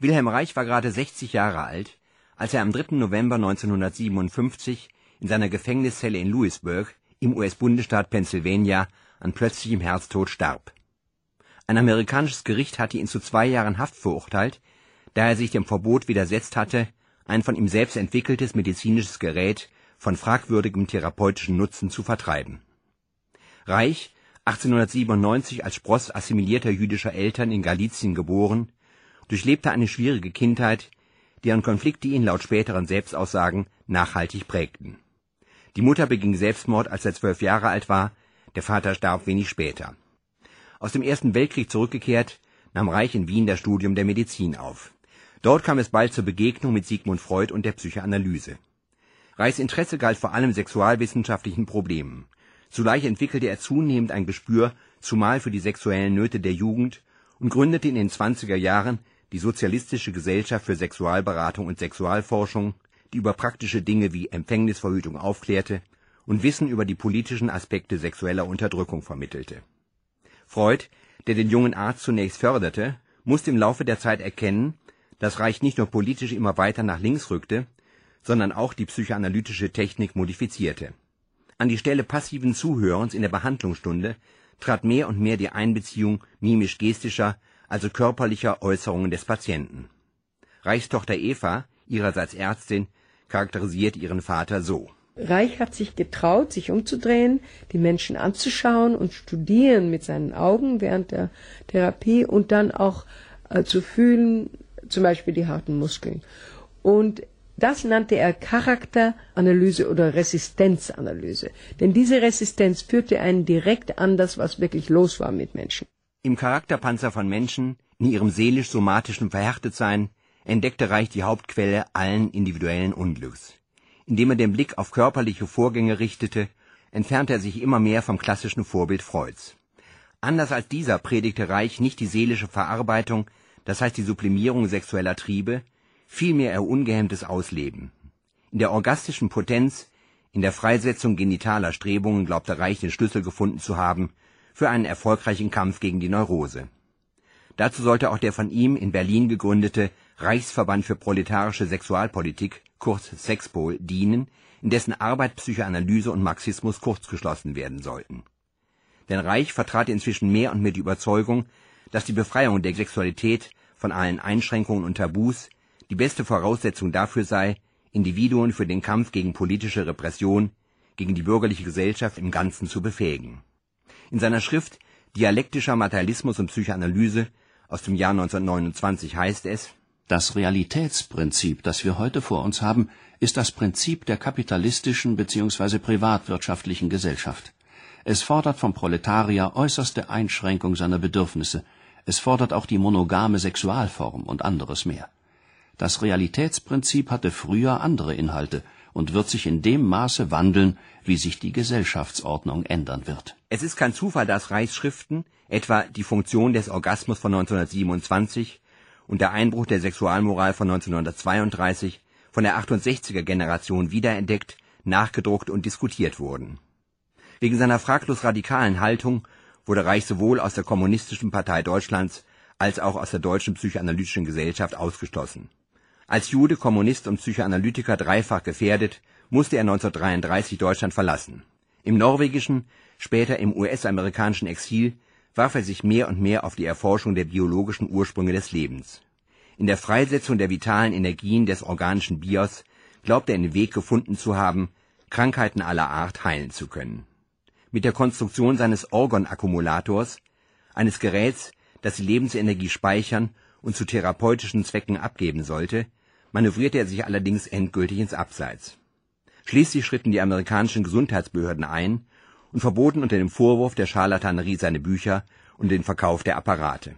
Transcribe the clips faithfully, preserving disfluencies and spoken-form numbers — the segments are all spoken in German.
Wilhelm Reich war gerade sechzig Jahre alt, als er am dritten November neunzehnhundertsiebenundfünfzig in seiner Gefängniszelle in Louisburg im U S-Bundesstaat Pennsylvania an plötzlichem Herztod starb. Ein amerikanisches Gericht hatte ihn zu zwei Jahren Haft verurteilt, da er sich dem Verbot widersetzt hatte, ein von ihm selbst entwickeltes medizinisches Gerät von fragwürdigem therapeutischen Nutzen zu vertreiben. Reich, achtzehnhundertsiebenundneunzig als Spross assimilierter jüdischer Eltern in Galizien geboren, durchlebte eine schwierige Kindheit, deren Konflikte ihn laut späteren Selbstaussagen nachhaltig prägten. Die Mutter beging Selbstmord, als er zwölf Jahre alt war, der Vater starb wenig später. Aus dem Ersten Weltkrieg zurückgekehrt, nahm Reich in Wien das Studium der Medizin auf. Dort kam es bald zur Begegnung mit Sigmund Freud und der Psychoanalyse. Reichs Interesse galt vor allem sexualwissenschaftlichen Problemen. Zugleich entwickelte er zunehmend ein Gespür, zumal für die sexuellen Nöte der Jugend, und gründete in den zwanziger Jahren die Sozialistische Gesellschaft für Sexualberatung und Sexualforschung, die über praktische Dinge wie Empfängnisverhütung aufklärte und Wissen über die politischen Aspekte sexueller Unterdrückung vermittelte. Freud, der den jungen Arzt zunächst förderte, musste im Laufe der Zeit erkennen, dass Reich nicht nur politisch immer weiter nach links rückte, sondern auch die psychoanalytische Technik modifizierte. An die Stelle passiven Zuhörens in der Behandlungsstunde trat mehr und mehr die Einbeziehung mimisch-gestischer, also körperlicher Äußerungen des Patienten. Reichs Tochter Eva, ihrerseits Ärztin, charakterisiert ihren Vater so: Reich hat sich getraut, sich umzudrehen, die Menschen anzuschauen und studieren mit seinen Augen während der Therapie und dann auch äh, zu fühlen, zum Beispiel die harten Muskeln. Und das nannte er Charakteranalyse oder Resistenzanalyse. Denn diese Resistenz führte einen direkt an das, was wirklich los war mit Menschen. Im Charakterpanzer von Menschen, in ihrem seelisch-somatischen Verhärtetsein, entdeckte Reich die Hauptquelle allen individuellen Unglücks. Indem er den Blick auf körperliche Vorgänge richtete, entfernte er sich immer mehr vom klassischen Vorbild Freuds. Anders als dieser predigte Reich nicht die seelische Verarbeitung, das heißt die Sublimierung sexueller Triebe, vielmehr ihr ungehemmtes Ausleben. In der orgastischen Potenz, in der Freisetzung genitaler Strebungen glaubte Reich den Schlüssel gefunden zu haben für einen erfolgreichen Kampf gegen die Neurose. Dazu sollte auch der von ihm in Berlin gegründete Reichsverband für proletarische Sexualpolitik, kurz Sexpol, dienen, in dessen Arbeit Psychoanalyse und Marxismus kurzgeschlossen werden sollten. Denn Reich vertrat inzwischen mehr und mehr die Überzeugung, dass die Befreiung der Sexualität von allen Einschränkungen und Tabus die beste Voraussetzung dafür sei, Individuen für den Kampf gegen politische Repression, gegen die bürgerliche Gesellschaft im Ganzen zu befähigen. In seiner Schrift Dialektischer Materialismus und Psychoanalyse aus dem Jahr neunzehnhundertneunundzwanzig heißt es: Das Realitätsprinzip, das wir heute vor uns haben, ist das Prinzip der kapitalistischen bzw. privatwirtschaftlichen Gesellschaft. Es fordert vom Proletarier äußerste Einschränkung seiner Bedürfnisse. Es fordert auch die monogame Sexualform und anderes mehr. Das Realitätsprinzip hatte früher andere Inhalte und wird sich in dem Maße wandeln, wie sich die Gesellschaftsordnung ändern wird. Es ist kein Zufall, dass Reichs Schriften, etwa die Funktion des Orgasmus von neunzehnhundertsiebenundzwanzig und der Einbruch der Sexualmoral von neunzehnhundertzweiunddreißig, von der achtundsechziger Generation wiederentdeckt, nachgedruckt und diskutiert wurden. Wegen seiner fraglos radikalen Haltung wurde Reich sowohl aus der Kommunistischen Partei Deutschlands als auch aus der Deutschen Psychoanalytischen Gesellschaft ausgeschlossen. Als Jude, Kommunist und Psychoanalytiker dreifach gefährdet, musste er neunzehnhundertdreiunddreißig Deutschland verlassen. Im norwegischen, später im U S-amerikanischen Exil warf er sich mehr und mehr auf die Erforschung der biologischen Ursprünge des Lebens. In der Freisetzung der vitalen Energien des organischen Bios glaubt er einen Weg gefunden zu haben, Krankheiten aller Art heilen zu können. Mit der Konstruktion seines Orgon-Akkumulators, eines Geräts, das die Lebensenergie speichern und zu therapeutischen Zwecken abgeben sollte, manövrierte er sich allerdings endgültig ins Abseits. Schließlich schritten die amerikanischen Gesundheitsbehörden ein und verboten unter dem Vorwurf der Scharlatanerie seine Bücher und den Verkauf der Apparate.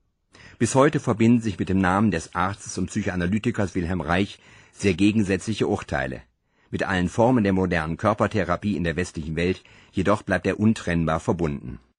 Bis heute verbinden sich mit dem Namen des Arztes und Psychoanalytikers Wilhelm Reich sehr gegensätzliche Urteile. Mit allen Formen der modernen Körpertherapie in der westlichen Welt jedoch bleibt er untrennbar verbunden.